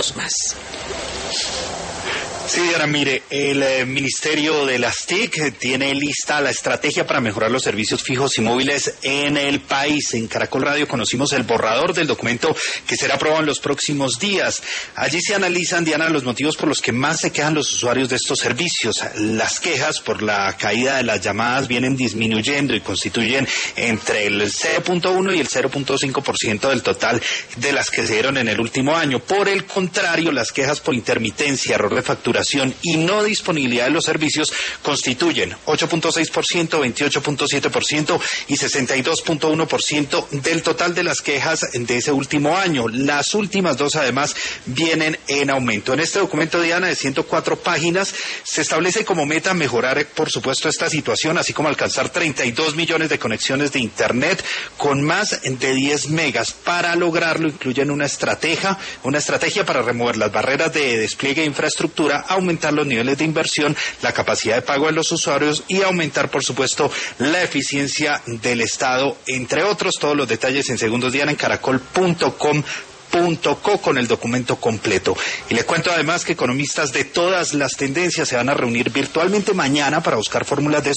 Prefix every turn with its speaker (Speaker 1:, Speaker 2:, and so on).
Speaker 1: más.
Speaker 2: Sí, Diana, mire, el Ministerio de las TIC tiene lista la estrategia para mejorar los servicios fijos y móviles en el país. En Caracol Radio conocimos el borrador del documento que será aprobado en los próximos días. Allí se analizan, Diana, los motivos por los que más se quejan los usuarios de estos servicios. Las quejas por la caída de las llamadas vienen disminuyendo y constituyen entre el 0.1 y el 0.5% del total de las que se dieron en el último año. Por el contrario, las quejas por intermitencia, error de facturación y no disponibilidad de los servicios constituyen 8.6%, 28.7% y 62.1% del total de las quejas de ese último año. Las últimas dos, además, vienen en aumento. En este documento, Diana, de 104 páginas, se establece como meta mejorar, por supuesto, esta situación, así como alcanzar 32 millones de conexiones de Internet con más de 10 megas. Para lograrlo, incluyen una estrategia para remover las barreras de despliegue de infraestructura, aumentar los niveles de inversión, la capacidad de pago de los usuarios y aumentar, por supuesto, la eficiencia del Estado, entre otros. Todos los detalles en segundos, Diana, en caracol.com.co con el documento completo. Y le cuento además que economistas de todas las tendencias se van a reunir virtualmente mañana para buscar fórmulas de